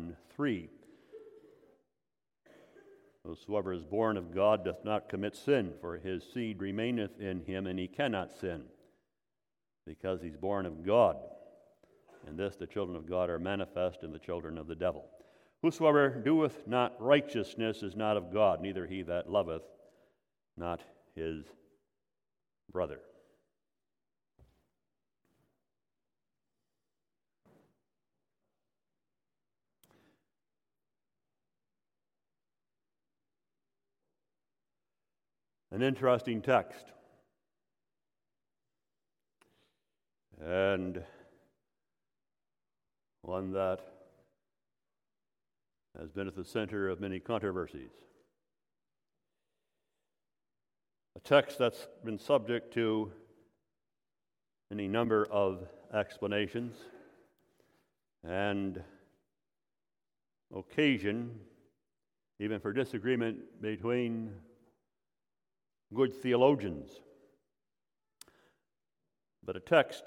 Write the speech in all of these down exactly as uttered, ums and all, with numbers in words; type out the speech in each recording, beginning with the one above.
John three. Whosoever is born of God doth not commit sin, for his seed remaineth in him, and he cannot sin, because he's born of God. In this the children of God are manifest, and the children of the devil. Whosoever doeth not righteousness is not of God, neither he that loveth not his brother. An interesting text. And one that has been at the center of many controversies. A text that's been subject to any number of explanations and occasion even for disagreement between good theologians. But a text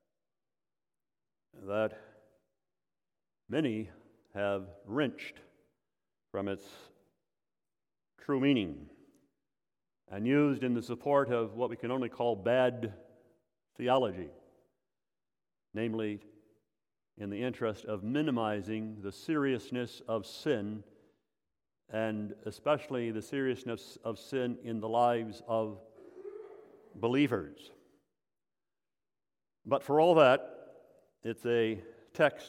that many have wrenched from its true meaning and used in the support of what we can only call bad theology, namely in the interest of minimizing the seriousness of sin, and especially the seriousness of sin in the lives of believers. But for all that, it's a text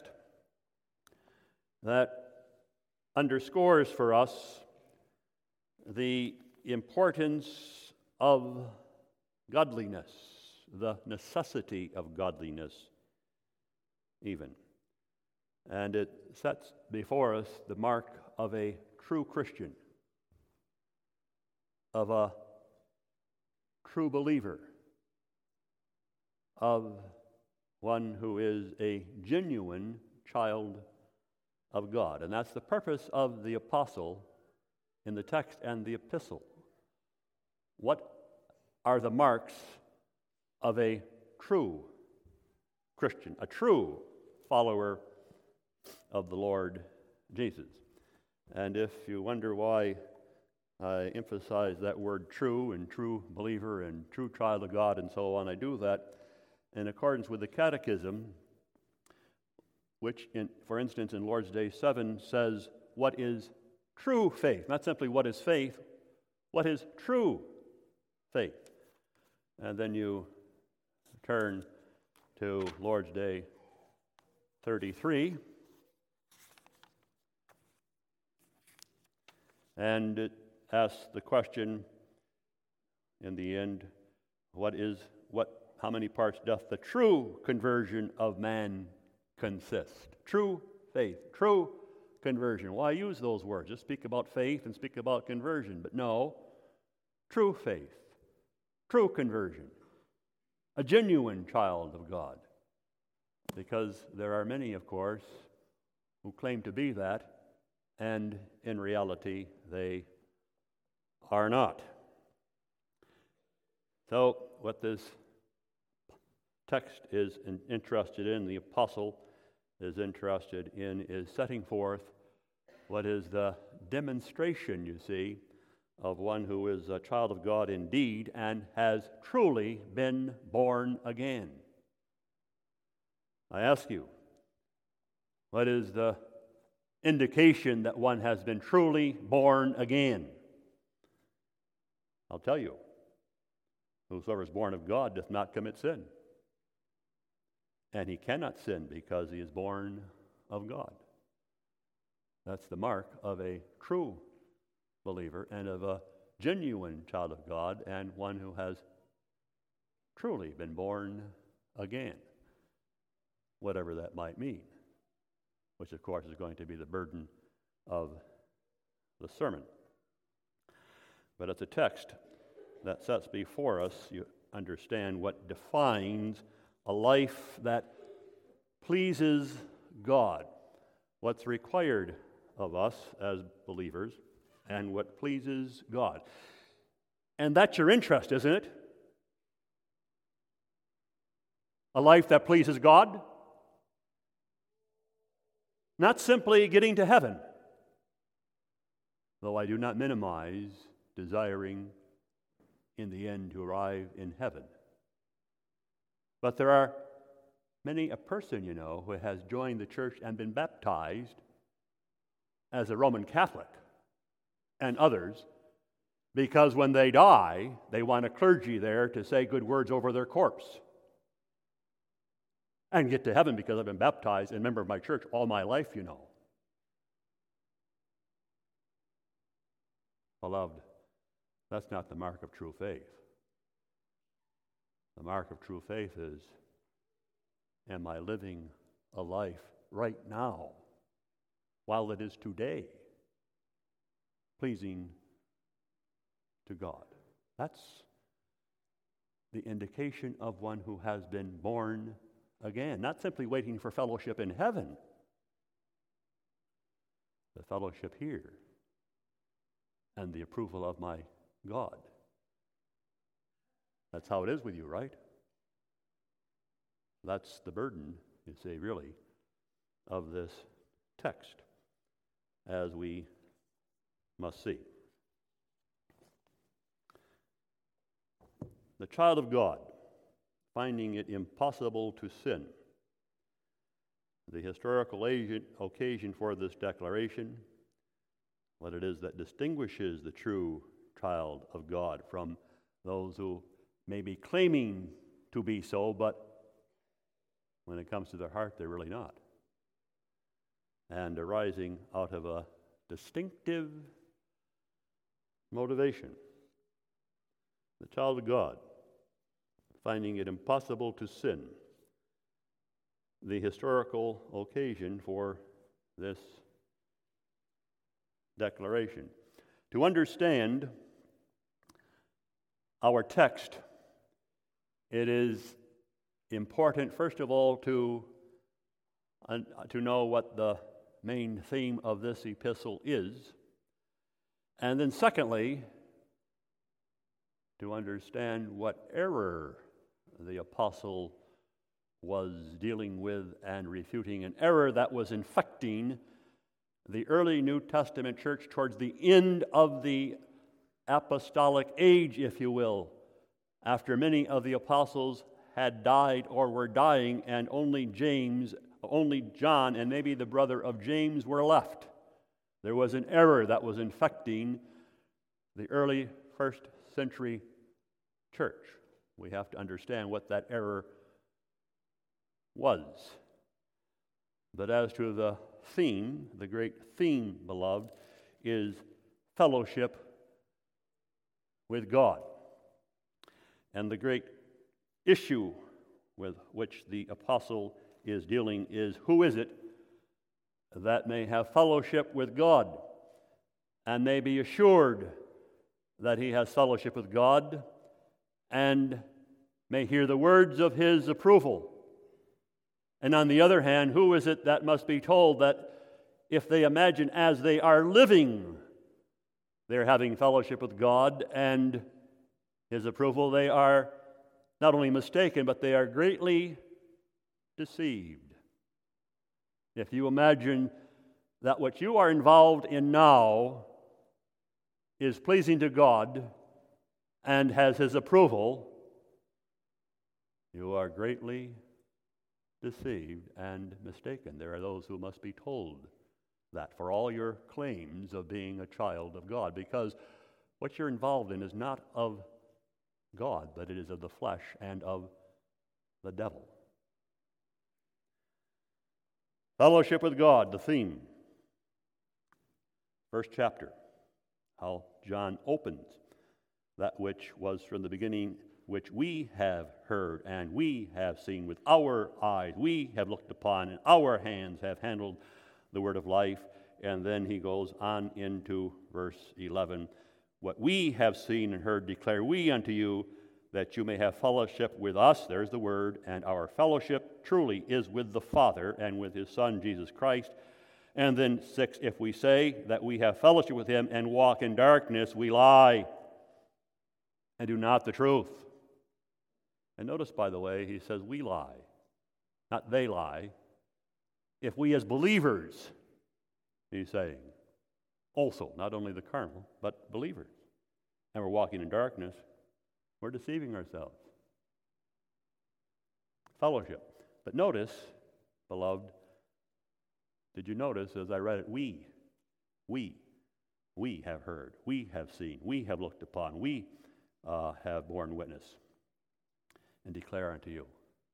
that underscores for us the importance of godliness, the necessity of godliness even. And it sets before us the mark of a true Christian, of a true believer, of one who is a genuine child of God. And that's the purpose of the apostle in the text and the epistle. What are the marks of a true Christian, a true follower of the Lord Jesus? And if you wonder why I emphasize that word true and true believer and true child of God and so on, I do that in accordance with the Catechism, which, in, for instance, in Lord's Day seven says, what is true faith? Not simply what is faith, what is true faith? And then you turn to Lord's Day thirty-three, and it asks the question in the end, what is, what, how many parts doth the true conversion of man consist? True faith, true conversion. Why use those words? Just speak about faith and speak about conversion. But no, true faith, true conversion, a genuine child of God. Because there are many, of course, who claim to be that, and in reality, they are not. So, what this text is interested in, the apostle is interested in, is setting forth what is the demonstration, you see, of one who is a child of God indeed and has truly been born again. I ask you, what is the indication that one has been truly born again? I'll tell you, whosoever is born of God doth not commit sin. And he cannot sin because he is born of God. That's the mark of a true believer and of a genuine child of God and one who has truly been born again, whatever that might mean, which of course is going to be the burden of the sermon. But it's a text that sets before us, you understand, what defines a life that pleases God, what's required of us as believers, and what pleases God. And that's your interest, isn't it? A life that pleases God? Not simply getting to heaven, though I do not minimize desiring in the end to arrive in heaven. But there are many a person, you know, who has joined the church and been baptized as a Roman Catholic, and others, because when they die, they want a clergy there to say good words over their corpse and get to heaven because I've been baptized and a member of my church all my life, you know. Beloved, that's not the mark of true faith. The mark of true faith is, am I living a life right now, while it is today, pleasing to God? That's the indication of one who has been born again, not simply waiting for fellowship in heaven, the fellowship here and the approval of my God. That's how it is with you, right? That's the burden, you say, really, of this text, as we must see. The child of God, finding it impossible to sin. The historical occasion for this declaration, what it is that distinguishes the true child of God from those who may be claiming to be so, but when it comes to their heart, they're really not. And arising out of a distinctive motivation. The child of God, finding it impossible to sin. The historical occasion for this declaration. To understand our text, it is important, first of all, to, uh, to know what the main theme of this epistle is, and then secondly, to understand what error the apostle was dealing with and refuting, an error that was infecting the early New Testament church towards the end of the apostolic age, if you will, after many of the apostles had died or were dying, and only James, only John, and maybe the brother of James were left. There was an error that was infecting the early first century church. We have to understand what that error was. But as to the theme, the great theme, beloved, is fellowship with God. And the great issue with which the apostle is dealing is, who is it that may have fellowship with God and may be assured that he has fellowship with God and may hear the words of his approval? And on the other hand, who is it that must be told that if they imagine as they are living, they're having fellowship with God and his approval, they are not only mistaken, but they are greatly deceived. If you imagine that what you are involved in now is pleasing to God and has his approval, you are greatly deceived and mistaken. There are those who must be told that for all your claims of being a child of God, because what you're involved in is not of God, but it is of the flesh and of the devil. Fellowship with God, the theme. First chapter, how John opens that which was from the beginning, which we have heard and we have seen with our eyes, we have looked upon, and our hands have handled the word of life. And then he goes on into verse eleven. What we have seen and heard declare we unto you, that you may have fellowship with us, there's the word, and our fellowship truly is with the Father and with his Son, Jesus Christ. And then six, if we say that we have fellowship with him and walk in darkness, we lie and do not the truth. And notice, by the way, he says we lie, not they lie. if we as believers, he's saying, also, not only the carnal, but believers, and we're walking in darkness, we're deceiving ourselves. Fellowship. But notice, beloved, did you notice as I read it, we, we, we have heard, we have seen, we have looked upon, we uh, have borne witness and declare unto you.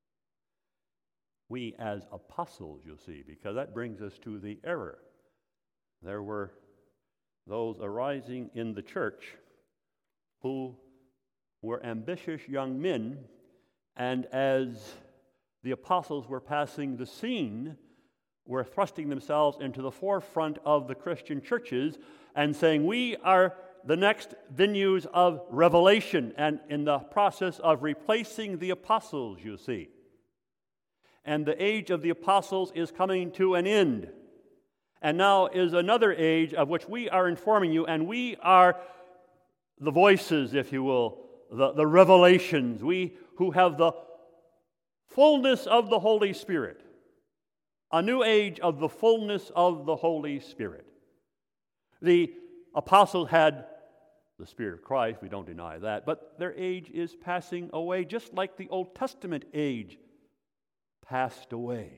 We as apostles, you see, because that brings us to the error. There were those arising in the church who were ambitious young men, and as the apostles were passing the scene, were thrusting themselves into the forefront of the Christian churches and saying, we are the next venues of revelation, and in the process of replacing the apostles, you see. And the age of the apostles is coming to an end. And now is another age of which we are informing you, and we are the voices, if you will, the, the revelations, we who have the fullness of the Holy Spirit, a new age of the fullness of the Holy Spirit. The apostles had the Spirit of Christ, we don't deny that, but their age is passing away, just like the Old Testament age passed away.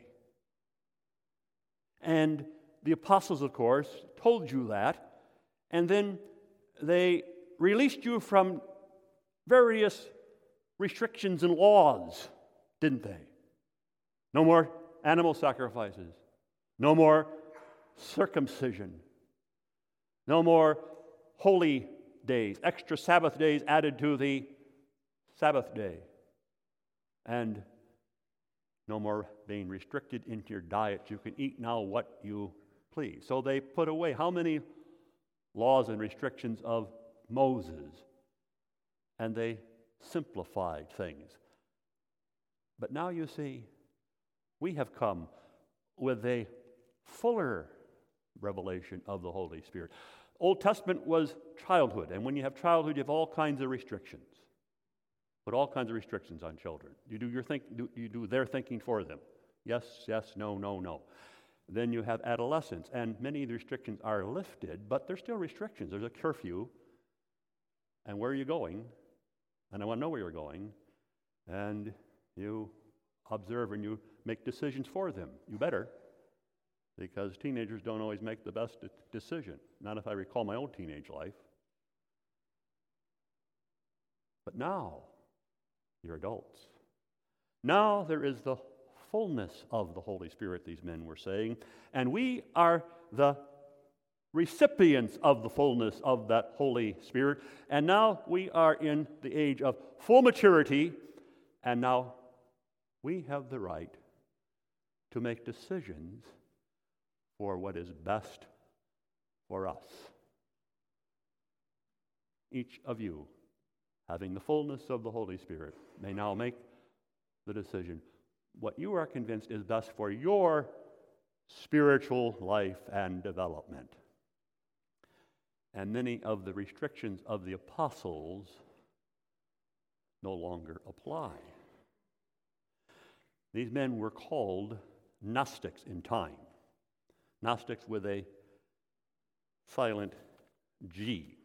And the apostles, of course, told you that, and then they released you from various restrictions and laws, didn't they? No more animal sacrifices, no more circumcision, no more holy days, extra Sabbath days added to the Sabbath day, and no more being restricted into your diet. You can eat now what you please. So they put away how many laws and restrictions of Moses, and they simplified things. But now you see, we have come with a fuller revelation of the Holy Spirit. Old Testament was childhood, and when you have childhood, you have all kinds of restrictions. Put all kinds of restrictions on children. You do your think, do, you do their thinking for them. Yes, yes, no, no, no. Then you have adolescence, and many of the restrictions are lifted, but there's still restrictions. There's a curfew, and where are you going? And I want to know where you're going, and you observe and you make decisions for them. You better, because teenagers don't always make the best decision. Not if I recall my own teenage life. But now, you're adults. Now there is the fullness of the Holy Spirit, these men were saying, and we are the recipients of the fullness of that Holy Spirit, and now we are in the age of full maturity, and now we have the right to make decisions for what is best for us. Each of you, having the fullness of the Holy Spirit, may now make the decision what you are convinced is best for your spiritual life and development. And many of the restrictions of the apostles no longer apply. These men were called Gnostics in time. Gnostics with a silent G.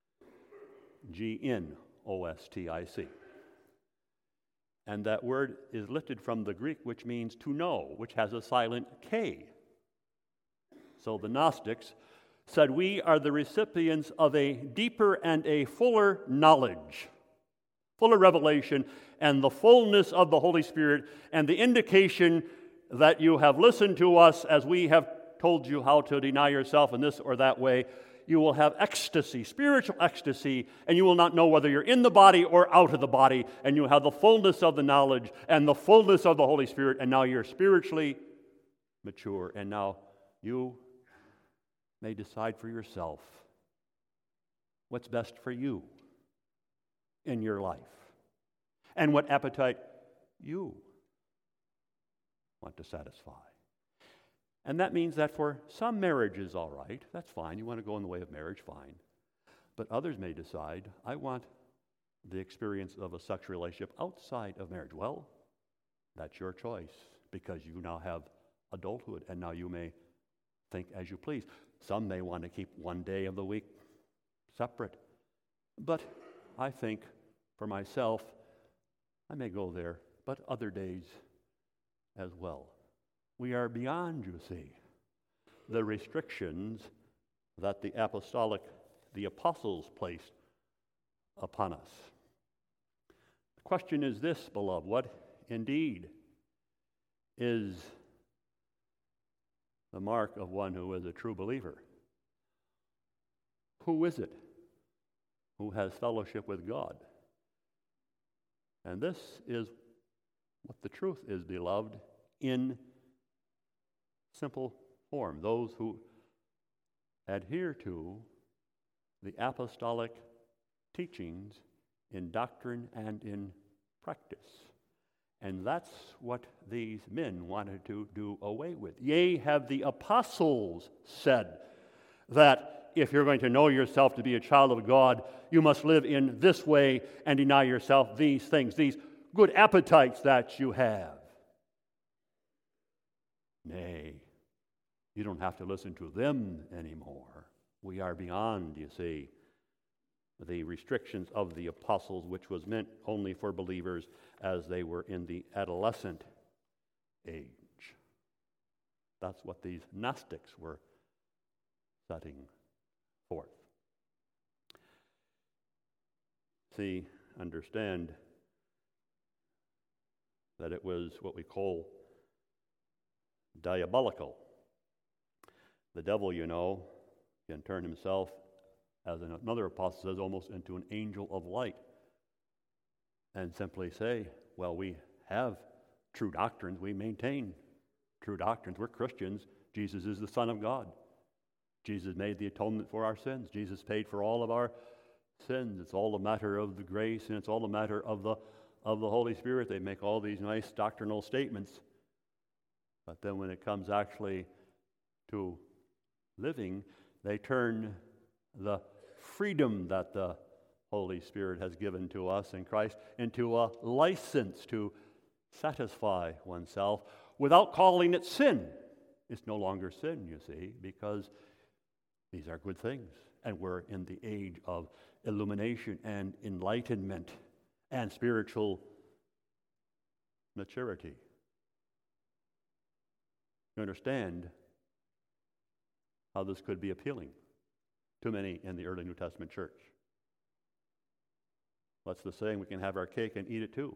G N O S T I C. And that word is lifted from the Greek, which means to know, which has a silent K. So the Gnostics said, we are the recipients of a deeper and a fuller knowledge, fuller revelation, and the fullness of the Holy Spirit, and the indication that you have listened to us as we have told you how to deny yourself in this or that way. You will have ecstasy, spiritual ecstasy, and you will not know whether you're in the body or out of the body, and you have the fullness of the knowledge and the fullness of the Holy Spirit, and now you're spiritually mature, and now you may decide for yourself what's best for you in your life and what appetite you want to satisfy. And that means that for some marriage is all right. That's fine. You want to go in the way of marriage, fine. But others may decide, I want the experience of a sexual relationship outside of marriage. Well, that's your choice, because you now have adulthood. And now you may think as you please. Some may want to keep one day of the week separate. But I think for myself, I may go there, but other days as well. We are beyond, you see, the restrictions that the apostolic, the apostles placed upon us. The question is this, beloved: what indeed is the mark of one who is a true believer? Who is it who has fellowship with God? And this is what the truth is, beloved, in simple form. Those who adhere to the apostolic teachings in doctrine and in practice. And that's what these men wanted to do away with. Yea, have the apostles said that if you're going to know yourself to be a child of God, you must live in this way and deny yourself these things, these good appetites that you have. Nay, you don't have to listen to them anymore. We are beyond, you see, the restrictions of the apostles, which was meant only for believers as they were in the adolescent age. That's what these Gnostics were setting forth. See, understand that it was what we call diabolical. The devil, you know, can turn himself, as another apostle says, almost into an angel of light and simply say, well, we have true doctrines, we maintain true doctrines, we're Christians, Jesus is the Son of God. Jesus made the atonement for our sins. Jesus paid for all of our sins. It's all a matter of the grace, and it's all a matter of the of the Holy Spirit. They make all these nice doctrinal statements. But then when it comes actually to living, they turn the freedom that the Holy Spirit has given to us in Christ into a license to satisfy oneself without calling it sin. It's no longer sin, you see, because these are good things. And we're in the age of illumination and enlightenment and spiritual maturity. You understand how this could be appealing to many in the early New Testament church. What's the saying? We can have our cake and eat it too.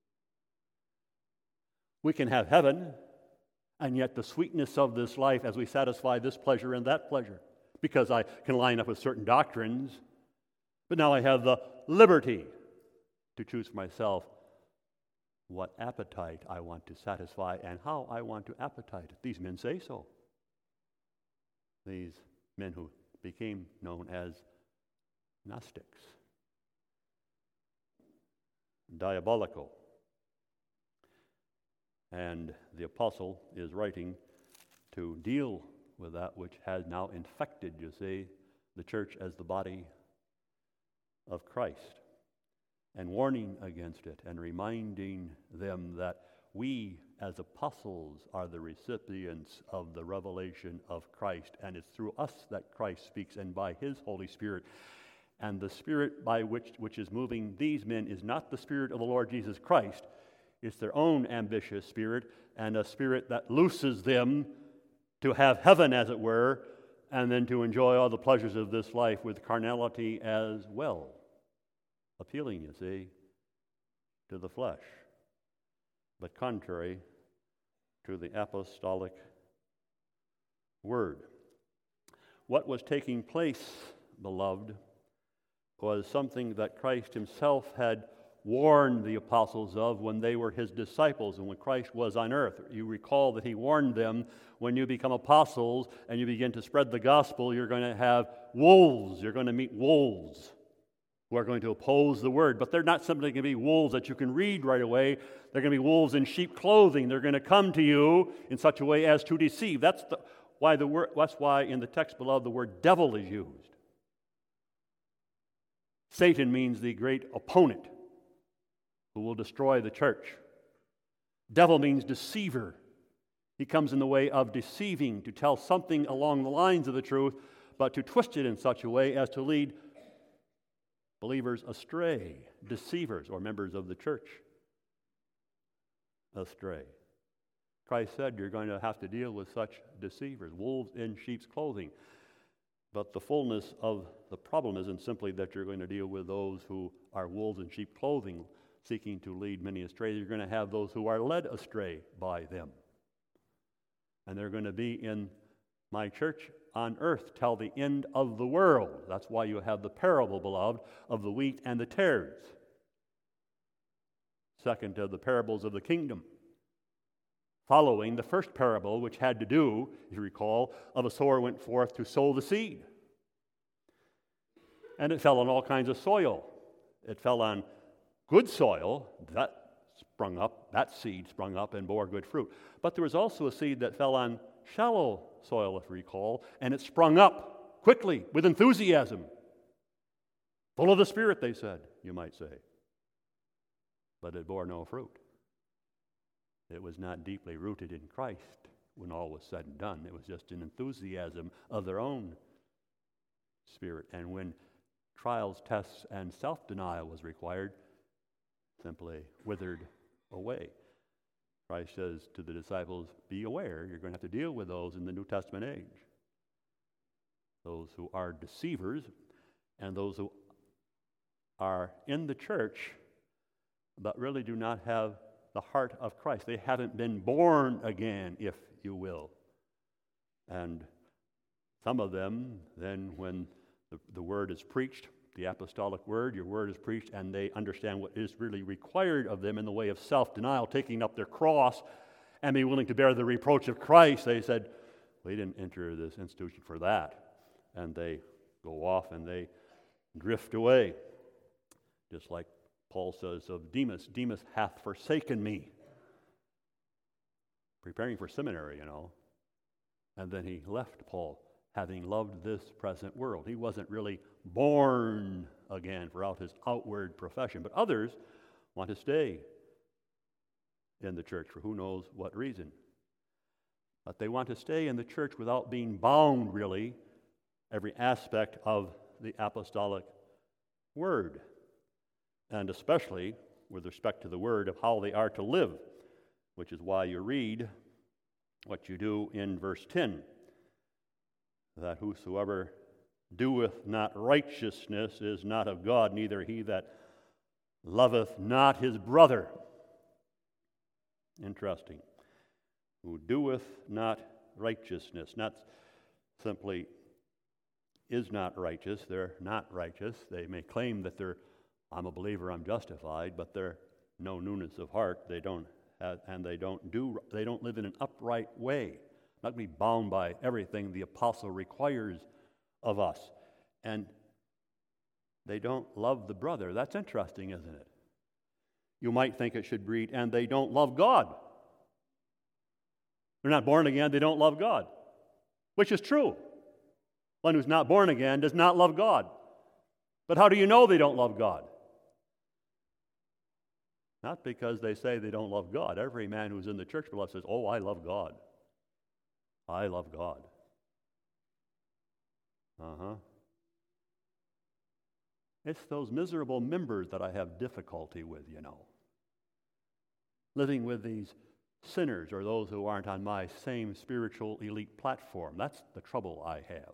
We can have heaven, and yet the sweetness of this life as we satisfy this pleasure and that pleasure, because I can line up with certain doctrines, but now I have the liberty to choose for myself what appetite I want to satisfy and how I want to appetite it. These men say so. These men who became known as Gnostics. Diabolical. And the apostle is writing to deal with that which has now infected, you see, the church as the body of Christ, and warning against it and reminding them that we as apostles are the recipients of the revelation of Christ, and it's through us that Christ speaks, and by His Holy Spirit. And the Spirit by which which is moving these men is not the Spirit of the Lord Jesus Christ. It's their own ambitious spirit, and a spirit that looses them to have heaven, as it were, and then to enjoy all the pleasures of this life with carnality as well. Appealing, you see, to the flesh, but contrary to the apostolic word. What was taking place, beloved, was something that Christ Himself had warned the apostles of when they were His disciples and when Christ was on earth. You recall that He warned them, when you become apostles and you begin to spread the gospel, you're going to have wolves. You're going to meet wolves who are going to oppose the word. But they're not simply going to be wolves that you can read right away. They're going to be wolves in sheep clothing. They're going to come to you in such a way as to deceive. That's the, why the word. That's why in the text below the word devil is used. Satan means the great opponent who will destroy the church. Devil means deceiver. He comes in the way of deceiving, to tell something along the lines of the truth, but to twist it in such a way as to lead believers astray, deceivers or members of the church astray. Christ said you're going to have to deal with such deceivers, wolves in sheep's clothing. But the fullness of the problem isn't simply that you're going to deal with those who are wolves in sheep clothing, seeking to lead many astray. You're going to have those who are led astray by them. And they're going to be in my church on earth till the end of the world. That's why you have the parable, beloved, of the wheat and the tares. Second of the parables of the kingdom, following the first parable, which had to do, if you recall, of a sower went forth to sow the seed. And it fell on all kinds of soil. It fell on good soil, that sprung up, that seed sprung up and bore good fruit. But there was also a seed that fell on shallow soil, if you recall, and it sprung up quickly with enthusiasm. Full of the Spirit, they said, you might say. But it bore no fruit. It was not deeply rooted in Christ when all was said and done. It was just an enthusiasm of their own spirit. And when trials, tests, and self-denial was required, simply withered away. Christ says to the disciples, be aware, you're going to have to deal with those in the New Testament age. Those who are deceivers and those who are in the church but really do not have the heart of Christ. They haven't been born again, if you will. And some of them, then when the, the word is preached, the apostolic word, your word is preached, and they understand what is really required of them in the way of self-denial, taking up their cross and be willing to bear the reproach of Christ. They said, we didn't enter this institution for that. And they go off and they drift away. Just like Paul says of Demas, Demas hath forsaken me. Preparing for seminary, you know. And then he left Paul, having loved this present world. He wasn't really born again throughout his outward profession. But others want to stay in the church for who knows what reason. But they want to stay in the church without being bound, really, every aspect of the apostolic word. And especially with respect to the word of how they are to live, which is why you read what you do in verse ten, that whosoever doeth not righteousness is not of God, neither he that loveth not his brother. Interesting. Who doeth not righteousness, not simply is not righteous, they're not righteous. They may claim that they're I'm a believer, I'm justified, but they're no newness of heart. They don't have, and they don't do. They don't live in an upright way. Not be bound by everything the apostle requires of us, and they don't love the brother. That's interesting, isn't it? You might think it should read, and they don't love God. They're not born again. They don't love God, which is true. One who's not born again does not love God. But how do you know they don't love God? Not because they say they don't love God. Every man who's in the church, beloved, says, oh, I love God. I love God. Uh-huh. It's those miserable members that I have difficulty with, you know. Living with these sinners or those who aren't on my same spiritual elite platform. That's the trouble I have.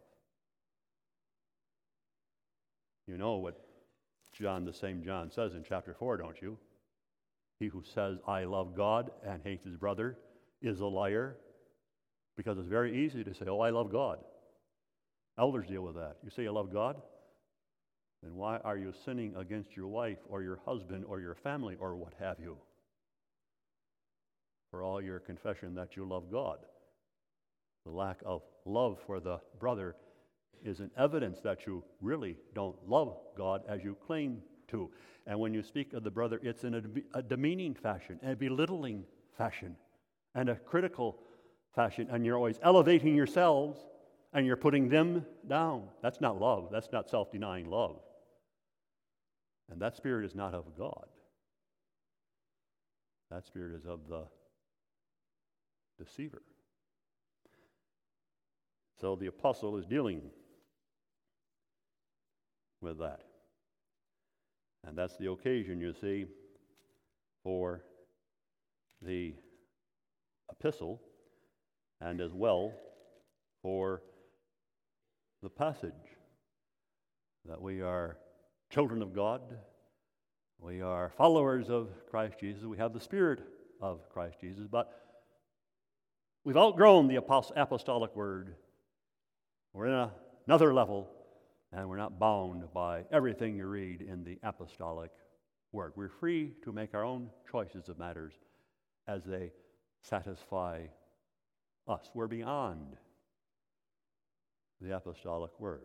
You know what John, the same John, says in chapter four, don't you? He who says, I love God and hates his brother is a liar. Because it's very easy to say, oh, I love God. Elders deal with that. You say you love God? Then why are you sinning against your wife or your husband or your family or what have you? For all your confession that you love God. The lack of love for the brother is an evidence that you really don't love God as you claim to. And when you speak of the brother, it's in a, a demeaning fashion, a belittling fashion, and a critical fashion. And you're always elevating yourselves, and you're putting them down. That's not love. That's not self-denying love. And that spirit is not of God. That spirit is of the deceiver, So the apostle is dealing with that. And that's the occasion, you see, for the epistle, and as well for the passage, that we are children of God, we are followers of Christ Jesus, we have the Spirit of Christ Jesus, but we've outgrown the apostolic word. We're in a, another level, and we're not bound by everything you read in the apostolic word. We're free to make our own choices of matters as they satisfy us. We're beyond the apostolic word.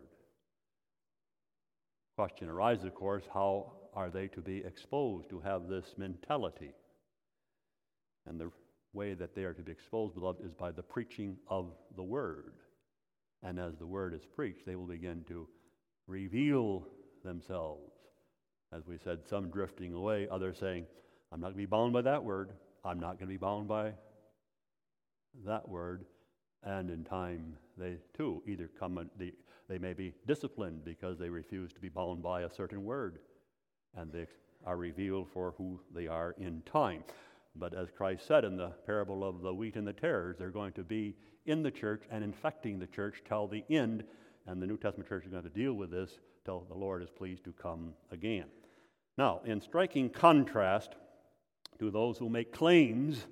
Question arises, of course, how are they to be exposed to have this mentality? And the way that they are to be exposed, beloved, is by the preaching of the word. And as the word is preached, they will begin to reveal themselves. As we said, some drifting away, others saying, I'm not going to be bound by that word. I'm not going to be bound by that word. And in time, they too either come, and they, they may be disciplined because they refuse to be bound by a certain word. And they are revealed for who they are in time. But as Christ said in the parable of the wheat and the tares, they're going to be in the church and infecting the church till the end. And the New Testament church is going to deal with this till the Lord is pleased to come again. Now, in striking contrast to those who make claims,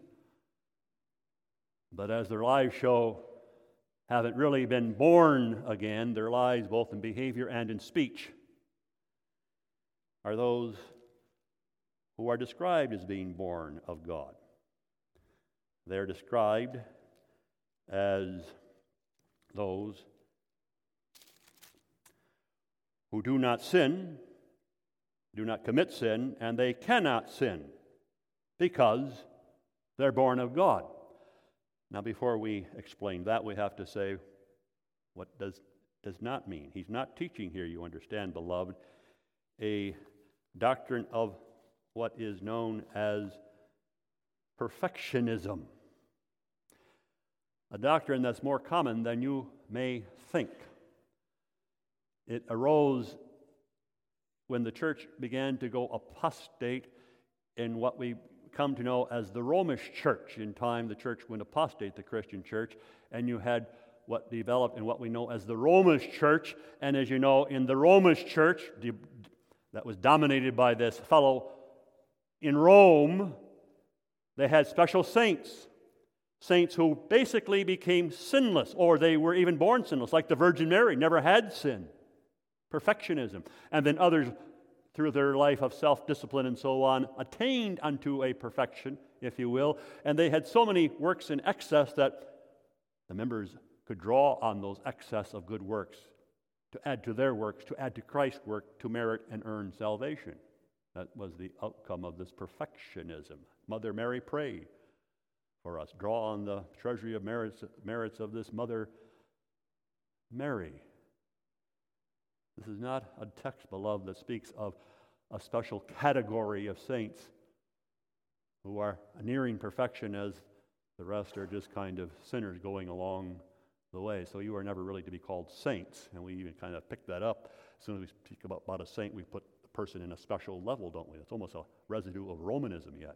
but as their lives show, haven't really been born again, their lives both in behavior and in speech, are those who are described as being born of God. They're described as those who do not sin, do not commit sin, and they cannot sin because they're born of God. Now, before we explain that, we have to say what does does not mean. He's not teaching here, you understand, beloved, a doctrine of what is known as perfectionism, a doctrine that's more common than you may think. It arose when the church began to go apostate in what we come to know as the Romish church. In time, the church went apostate, the Christian church, and you had what developed in what we know as the Romish church. And as you know, in the Romish church, that was dominated by this fellow in Rome, they had special saints, saints who basically became sinless, or they were even born sinless, like the Virgin Mary, never had sin. Perfectionism. And then others, through their life of self-discipline and so on, attained unto a perfection, if you will, and they had so many works in excess that the members could draw on those excess of good works to add to their works, to add to Christ's work, to merit and earn salvation. That was the outcome of this perfectionism. Mother Mary, pray for us. Draw on the treasury of merits, merits of this Mother Mary. This is not a text, beloved, that speaks of a special category of saints who are nearing perfection as the rest are just kind of sinners going along the way. So you are never really to be called saints. And we even kind of pick that up. As soon as we speak about, about a saint, we put the person in a special level, don't we? It's almost a residue of Romanism yet.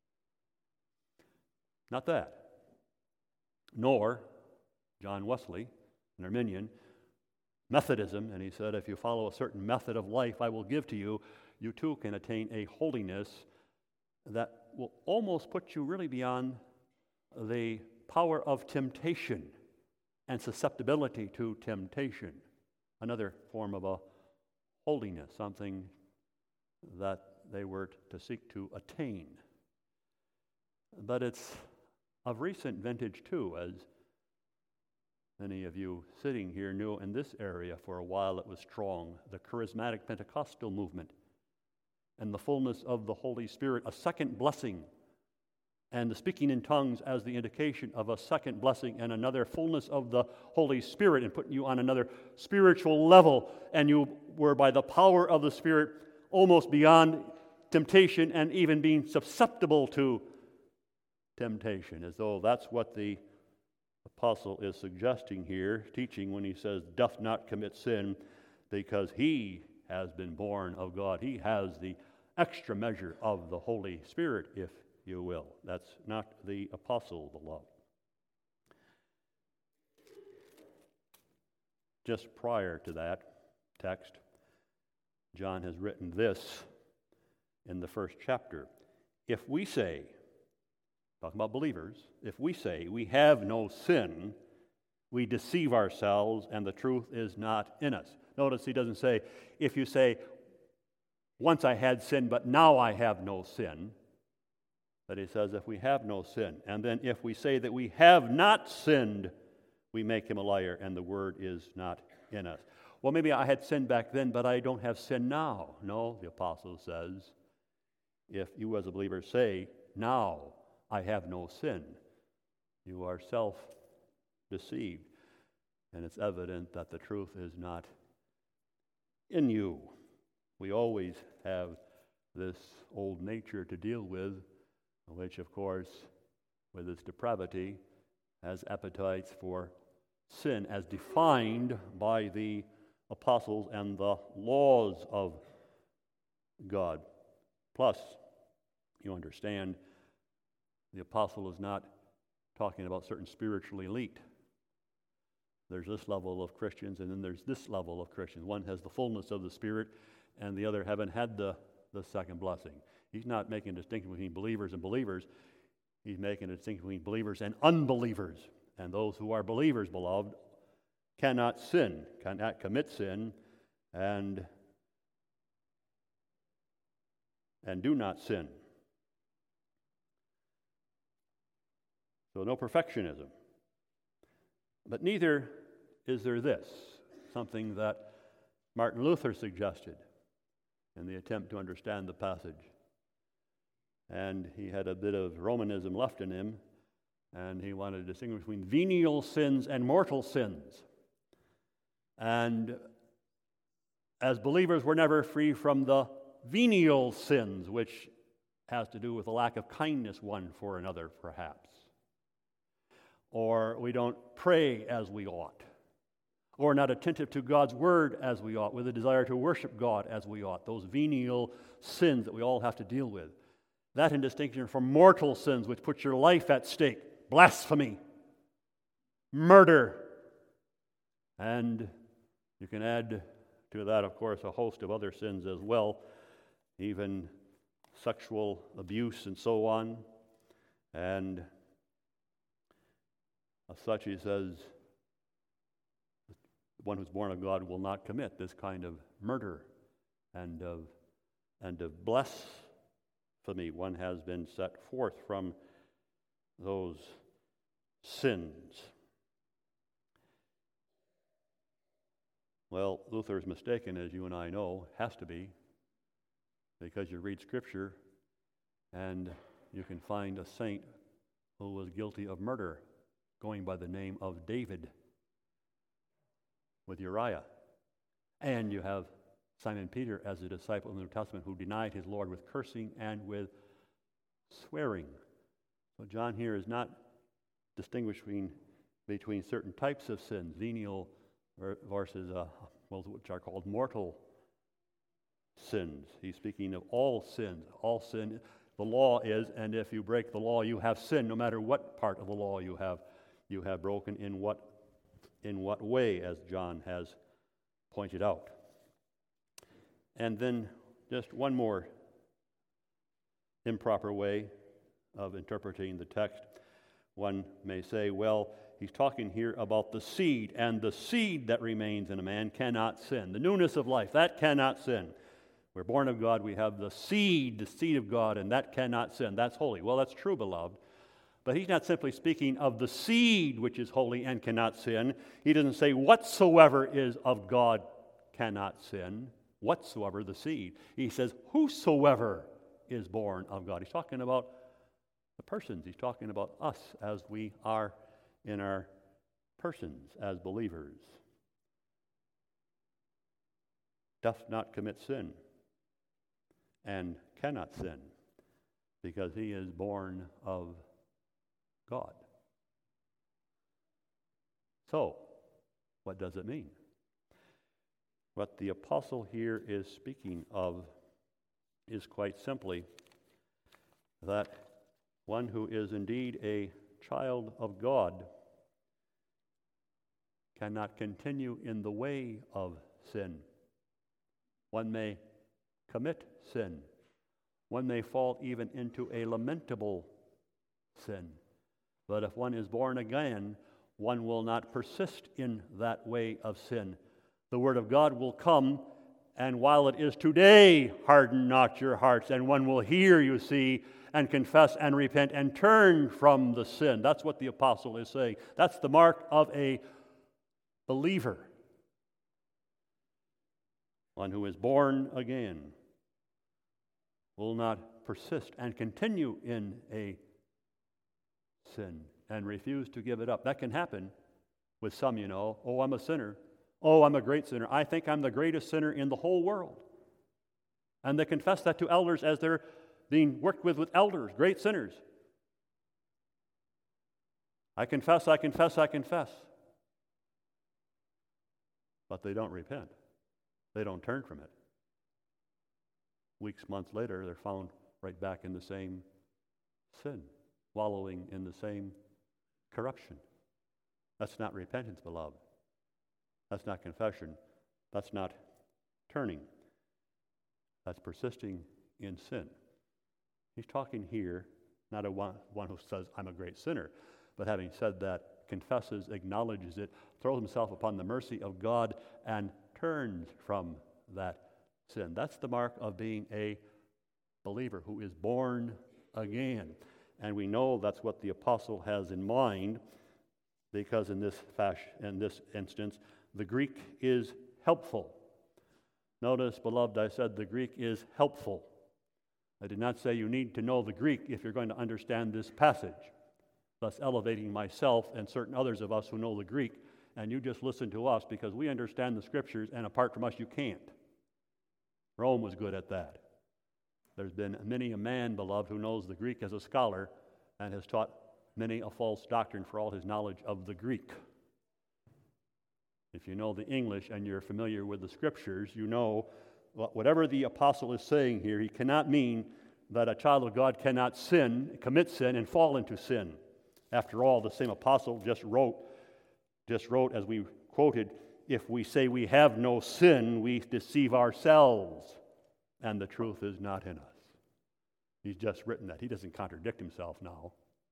Not that. Nor John Wesley, an Arminian, Methodism, and he said, if you follow a certain method of life I will give to you, you too can attain a holiness that will almost put you really beyond the power of temptation and susceptibility to temptation. Another form of a holiness, something that they were to seek to attain. But it's of recent vintage too, as many of you sitting here knew. In this area for a while it was strong, the charismatic Pentecostal movement and the fullness of the Holy Spirit, a second blessing, and the speaking in tongues as the indication of a second blessing and another fullness of the Holy Spirit, and putting you on another spiritual level, and you were by the power of the Spirit almost beyond temptation and even being susceptible to temptation, as though that's what the apostle is suggesting here, teaching when he says, doth not commit sin, because he has been born of God. He has the extra measure of the Holy Spirit, if you will. That's not the apostle, beloved. Just prior to that text, John has written this in the first chapter. If we say, talking about believers, if we say we have no sin, we deceive ourselves and the truth is not in us. Notice he doesn't say, if you say, once I had sin, but now I have no sin. But he says, if we have no sin. And then if we say that we have not sinned, we make him a liar and the word is not in us. Well, maybe I had sin back then, but I don't have sin now. No, the apostle says, if you as a believer say, now I have no sin, you are self-deceived. And it's evident that the truth is not in you. We always have this old nature to deal with, which, of course, with its depravity, has appetites for sin as defined by the apostles and the laws of God. Plus, you understand, the apostle is not talking about certain spiritual elite. There's this level of Christians, and then there's this level of Christians. One has the fullness of the Spirit, and the other haven't had the, the second blessing. He's not making a distinction between believers and believers. He's making a distinction between believers and unbelievers. And those who are believers, beloved, cannot sin, cannot commit sin, and, and do not sin. So no perfectionism. But neither is there this, something that Martin Luther suggested in the attempt to understand the passage. And he had a bit of Romanism left in him, and he wanted to distinguish between venial sins and mortal sins. And as believers, we're never free from the venial sins, which has to do with a lack of kindness one for another, perhaps. Or we don't pray as we ought, or not attentive to God's word as we ought, with a desire to worship God as we ought. Those venial sins that we all have to deal with. That in distinction from mortal sins, which put your life at stake. Blasphemy, murder, and you can add to that, of course, a host of other sins as well, even sexual abuse and so on. And as such, he says, one who's born of God will not commit this kind of murder and of, and of blasphemy. One has been set forth from those sins. Well, Luther is mistaken, as you and I know, has to be, because you read Scripture and you can find a saint who was guilty of murder going by the name of David with Uriah. And you have Simon Peter as a disciple in the New Testament who denied his Lord with cursing and with swearing. So John here is not distinguishing between certain types of sins, venial versus uh, well, which are called mortal sins. He's speaking of all sins. All sin, the law is, and if you break the law, you have sinned, no matter what part of the law you have, you have broken in what, in what way, as John has pointed out. And then just one more improper way of interpreting the text. One may say, well, he's talking here about the seed, and the seed that remains in a man cannot sin. The newness of life, that cannot sin. We're born of God, we have the seed, the seed of God, and that cannot sin. That's holy. Well, that's true, beloved. But he's not simply speaking of the seed which is holy and cannot sin. He doesn't say whatsoever is of God cannot sin. Whatsoever the seed. He says whosoever is born of God. He's talking about the persons. He's talking about us as we are in our persons as believers. Doth not commit sin and cannot sin because he is born of God. So, what does it mean? What the apostle here is speaking of is quite simply that one who is indeed a child of God cannot continue in the way of sin. One may commit sin. One may fall even into a lamentable sin. But if one is born again, one will not persist in that way of sin. The Word of God will come, and while it is today, harden not your hearts, and one will hear, you see, and confess and repent and turn from the sin. That's what the apostle is saying. That's the mark of a believer. One who is born again will not persist and continue in a sin and refuse to give it up. That can happen with some, you know. Oh, I'm a sinner. Oh, I'm a great sinner. I think I'm the greatest sinner in the whole world. And they confess that to elders as they're being worked with with elders, great sinners. I confess, I confess, I confess. But they don't repent. They don't turn from it. Weeks, months later, they're found right back in the same sin, wallowing in the same corruption. That's not repentance, beloved. That's not confession. That's not turning. That's persisting in sin. He's talking here, not a one, one who says, I'm a great sinner, but having said that, confesses, acknowledges it, throws himself upon the mercy of God, and turns from that sin. That's the mark of being a believer who is born again. And we know that's what the apostle has in mind, because in this fashion, in this instance, the Greek is helpful. Notice, beloved, I said the Greek is helpful. I did not say you need to know the Greek if you're going to understand this passage, thus elevating myself and certain others of us who know the Greek, and you just listen to us because we understand the Scriptures, and apart from us, you can't. Rome was good at that. There's been many a man, beloved, who knows the Greek as a scholar and has taught many a false doctrine for all his knowledge of the Greek. If you know the English and you're familiar with the Scriptures, you know whatever the apostle is saying here, he cannot mean that a child of God cannot sin, commit sin, and fall into sin. After all, the same apostle just wrote, just wrote as we quoted, if we say we have no sin, we deceive ourselves, and the truth is not in us. He's just written that. He doesn't contradict himself now.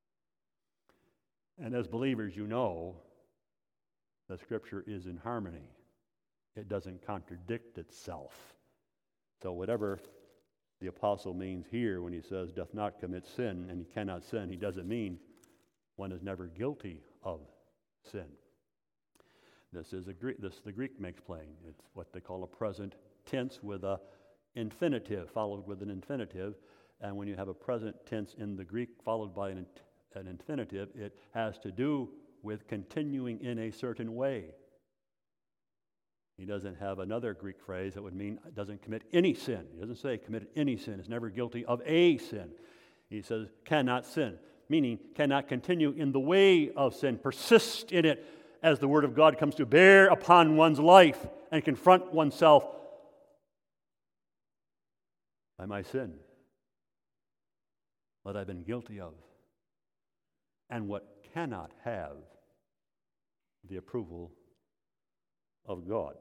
And as believers, you know the Scripture is in harmony. It doesn't contradict itself. So whatever the apostle means here when he says, doth not commit sin, and he cannot sin, he doesn't mean one is never guilty of sin. This is a Greek, this the Greek makes plain. It's what they call a present tense with a infinitive, followed with an infinitive. And when you have a present tense in the Greek followed by an, an infinitive, it has to do with continuing in a certain way. He doesn't have another Greek phrase that would mean doesn't commit any sin. He doesn't say committed any sin, is never guilty of a sin. He says cannot sin, meaning cannot continue in the way of sin, persist in it as the Word of God comes to bear upon one's life and confront oneself by my sin, what I've been guilty of, and what cannot have the approval of God.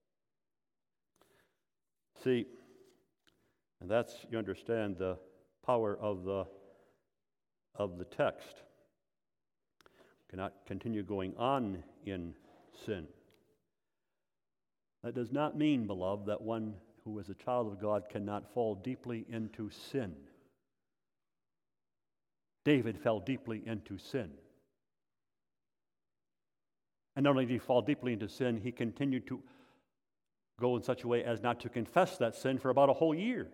See, and that's, you understand, the power of the of the text. Cannot continue going on in sin. That does not mean, beloved, that one who is a child of God cannot fall deeply into sin. David fell deeply into sin. And not only did he fall deeply into sin, he continued to go in such a way as not to confess that sin for about a whole year.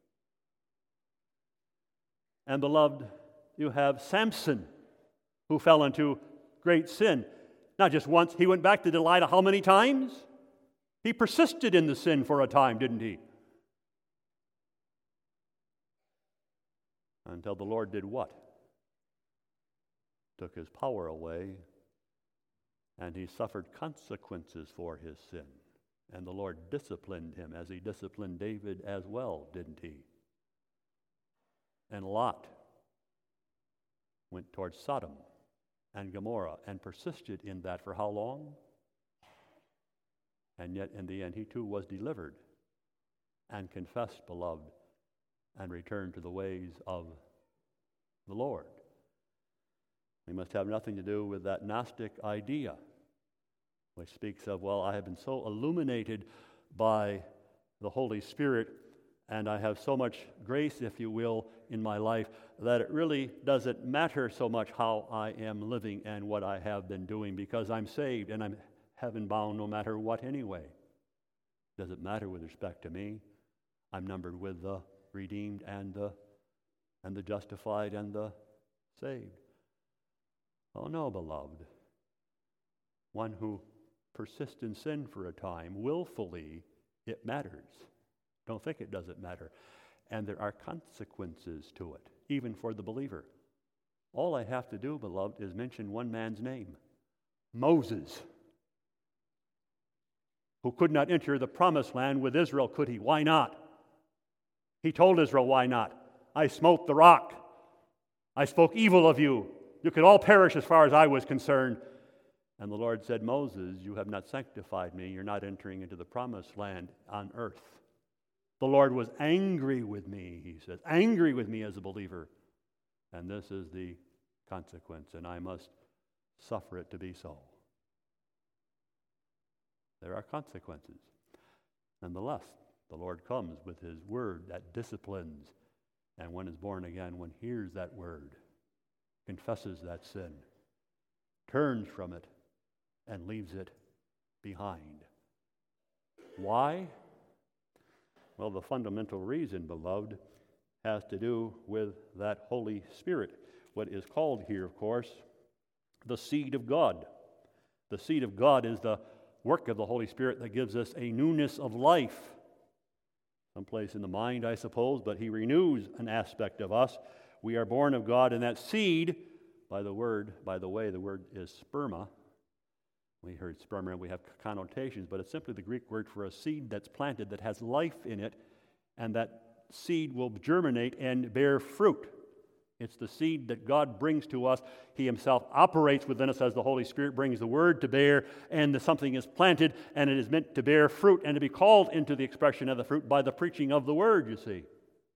And beloved, you have Samson, who fell into great sin. Not just once, he went back to Delilah how many times? He persisted in the sin for a time, didn't he? Until the Lord did what? Took his power away And he suffered consequences for his sin. And the Lord disciplined him as he disciplined David as well, didn't he? And Lot went towards Sodom and Gomorrah and persisted in that for how long? And yet in the end he too was delivered and confessed, beloved, and returned to the ways of the Lord. We must have nothing to do with that Gnostic idea, which speaks of, well, I have been so illuminated by the Holy Spirit, and I have so much grace, if you will, in my life, that it really doesn't matter so much how I am living and what I have been doing, because I'm saved and I'm heaven-bound no matter what anyway. Does it matter with respect to me? I'm numbered with the redeemed and the and the justified and the saved. Oh no, beloved. One who persists in sin for a time, willfully, it matters. Don't think it doesn't matter. And there are consequences to it, even for the believer. All I have to do, beloved, is mention one man's name, Moses, who could not enter the promised land with Israel, could he? Why not? He told Israel, why not? I smote the rock. I spoke evil of you. You could all perish as far as I was concerned. And the Lord said, Moses, you have not sanctified me. You're not entering into the promised land on earth. The Lord was angry with me, he says, angry with me as a believer. And this is the consequence, and I must suffer it to be so. There are consequences. Nonetheless, the Lord comes with his word that disciplines, and one is born again, one hears that word, confesses that sin, turns from it, and leaves it behind. Why? Well, the fundamental reason, beloved, has to do with that Holy Spirit, what is called here, of course, the seed of God. The seed of God is the work of the Holy Spirit that gives us a newness of life. Someplace in the mind, I suppose, but he renews an aspect of us. We are born of God, and that seed, by the word, by the way, the word is sperma. We heard sperma, and we have connotations, but it's simply the Greek word for a seed that's planted that has life in it, and that seed will germinate and bear fruit. It's the seed that God brings to us. He himself operates within us as the Holy Spirit brings the word to bear, and something is planted, and it is meant to bear fruit and to be called into the expression of the fruit by the preaching of the word, you see.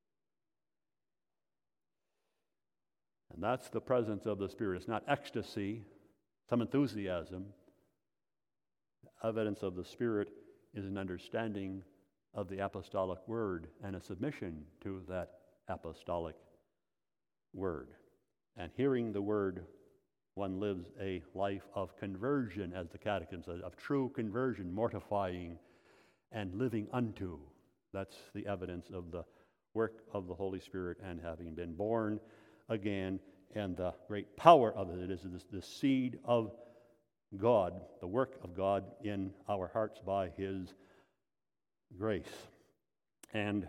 And that's the presence of the Spirit. It's not ecstasy, some enthusiasm. Evidence of the Spirit is an understanding of the apostolic word and a submission to that apostolic word. And hearing the word, one lives a life of conversion, as the Catechism says, of true conversion, mortifying and living unto. That's the evidence of the work of the Holy Spirit and having been born again, and the great power of it is this, the seed of God, the work of God in our hearts by his grace. And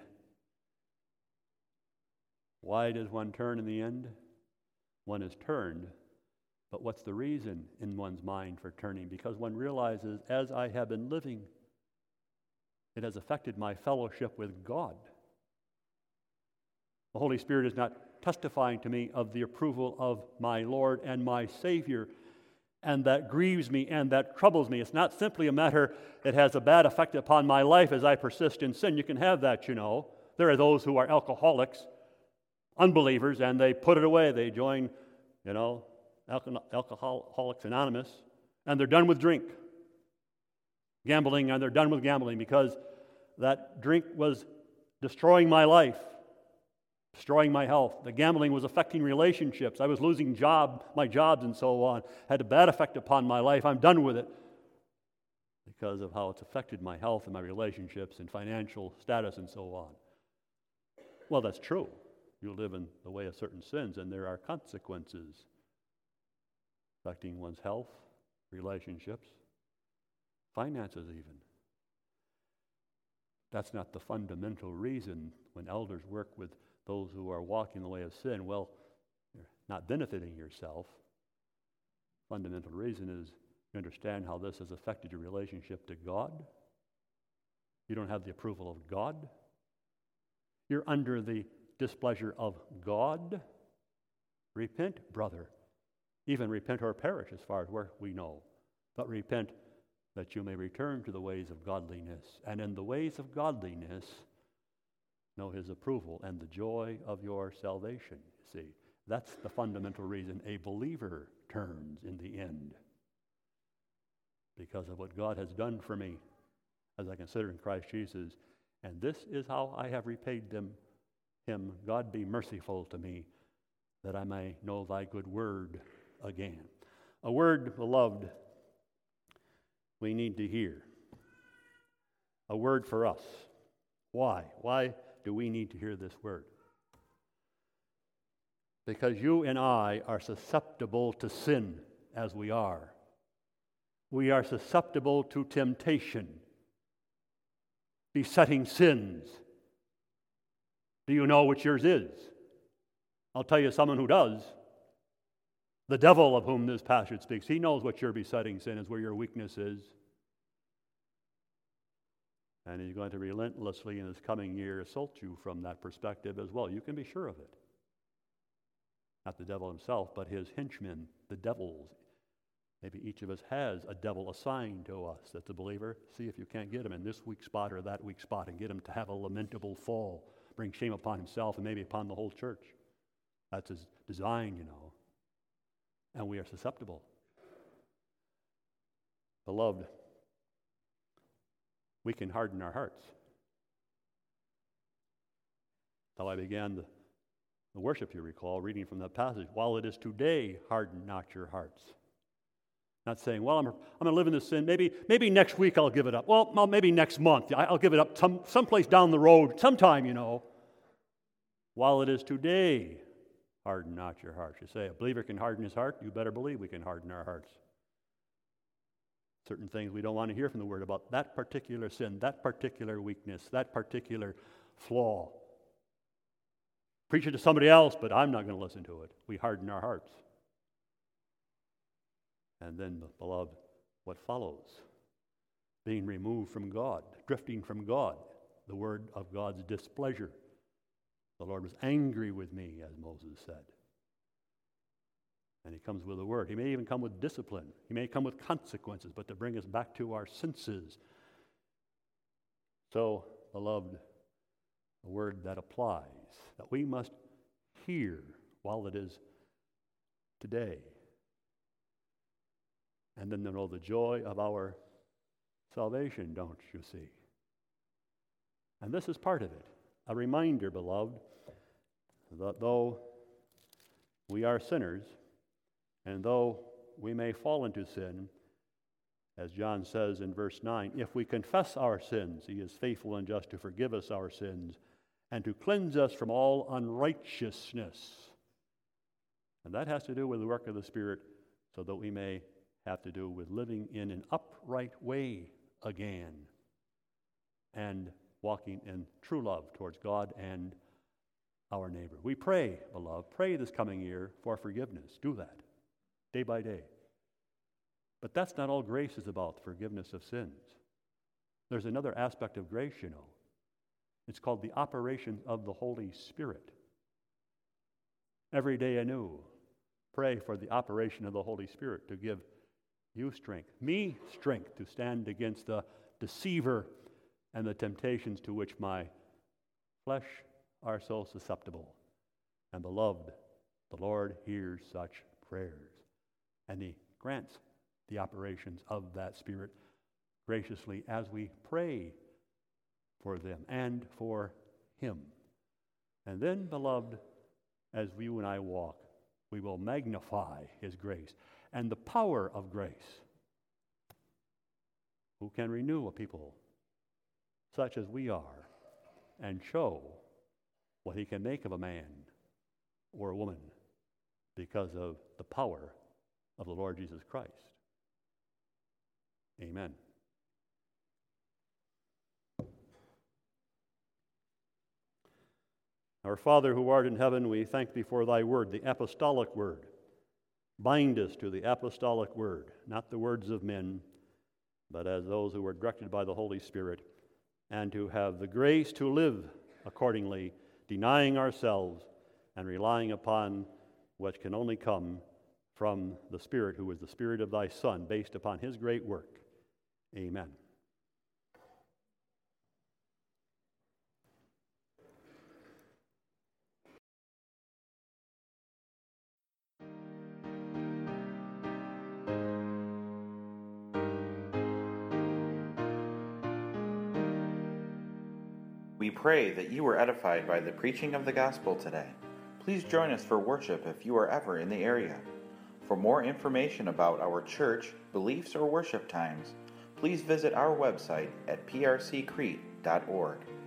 why does one turn in the end? One is turned, but what's the reason in one's mind for turning? Because one realizes, as I have been living, it has affected my fellowship with God. The Holy Spirit is not testifying to me of the approval of my Lord and my Savior, and that grieves me and that troubles me. It's not simply a matter that has a bad effect upon my life as I persist in sin. You can have that, you know. There are those who are alcoholics, unbelievers, and they put it away. They join, you know, Alcohol- Alcoholics Anonymous, and they're done with drink. Gambling, and they're done with gambling because that drink was destroying my life, destroying my health. The gambling was affecting relationships. I was losing job, my jobs and so on. Had a bad effect upon my life. I'm done with it because of how it's affected my health and my relationships and financial status and so on. Well, that's true. You live in the way of certain sins, and there are consequences affecting one's health, relationships, finances even. That's not the fundamental reason when elders work with those who are walking the way of sin. Well, you're not benefiting yourself. Fundamental reason is You understand how this has affected your relationship to God? You don't have the approval of God. You're under the displeasure of God. Repent, brother. Even repent or perish, as far as we know. But repent that you may return to the ways of godliness. And in the ways of godliness, know his approval and the joy of your salvation. You see, that's the fundamental reason a believer turns in the end. Because of what God has done for me, as I consider in Christ Jesus. And this is how I have repaid them, him. God be merciful to me, that I may know thy good word again. A word, beloved, we need to hear. A word for us. Why? Why do we need to hear this word? Because you and I are susceptible to sin as we are. We are susceptible to temptation, besetting sins. Do you know which yours is? I'll tell you someone who does. The devil of whom this passage speaks. He knows what your besetting sin is, where your weakness is. And he's going to relentlessly in this coming year assault you from that perspective as well. You can be sure of it. Not the devil himself, but his henchmen, the devils. Maybe each of us has a devil assigned to us that's a believer. See if you can't get him in this weak spot or that weak spot and get him to have a lamentable fall. Bring shame upon himself and maybe upon the whole church. That's his design, you know. And we are susceptible. Beloved, we can harden our hearts. That's how I began the, the worship, you recall, reading from that passage. While it is today, harden not your hearts. Not saying, well, I'm, I'm going to live in this sin. Maybe, maybe next week I'll give it up. Well, well, maybe next month. I'll give it up some someplace down the road, sometime, you know. While it is today, harden not your hearts. You say, a believer can harden his heart. You better believe we can harden our hearts. Certain things we don't want to hear from the Word about that particular sin, that particular weakness, that particular flaw. Preach it to somebody else, but I'm not going to listen to it. We harden our hearts. And then, beloved, what follows? Being removed from God, drifting from God, the word of God's displeasure. The Lord was angry with me, as Moses said. And he comes with a word. He may even come with discipline. He may come with consequences, but to bring us back to our senses. So, beloved, a word that applies, that we must hear while it is today. And then to know the joy of our salvation, don't you see? And this is part of it. A reminder, beloved, that though we are sinners, and though we may fall into sin, as John says in verse nine, if we confess our sins, he is faithful and just to forgive us our sins and to cleanse us from all unrighteousness. And that has to do with the work of the Spirit, so that we may have to do with living in an upright way again and walking in true love towards God and our neighbor. We pray, beloved, pray this coming year for forgiveness. Do that day by day. But that's not all grace is about, forgiveness of sins. There's another aspect of grace, you know. It's called the operation of the Holy Spirit. Every day anew, pray for the operation of the Holy Spirit to give you strength, me strength to stand against the deceiver and the temptations to which my flesh are so susceptible. And beloved, the Lord hears such prayers, and he grants the operations of that Spirit graciously as we pray for them and for him. And then, beloved, as you and I walk, we will magnify his grace and the power of grace. Who can renew a people such as we are and show what he can make of a man or a woman because of the power of the Lord Jesus Christ. Amen. Our Father who art in heaven, we thank thee for thy word, the apostolic word, Bind us to the apostolic word, not the words of men, but as those who were directed by the Holy Spirit, and to have the grace to live accordingly, denying ourselves and relying upon what can only come from the Spirit, who is the Spirit of thy Son, based upon his great work. Amen. We pray that you were edified by the preaching of the gospel today. Please join us for worship if you are ever in the area. For more information about our church, beliefs, or worship times, please visit our website at p r c crete dot org.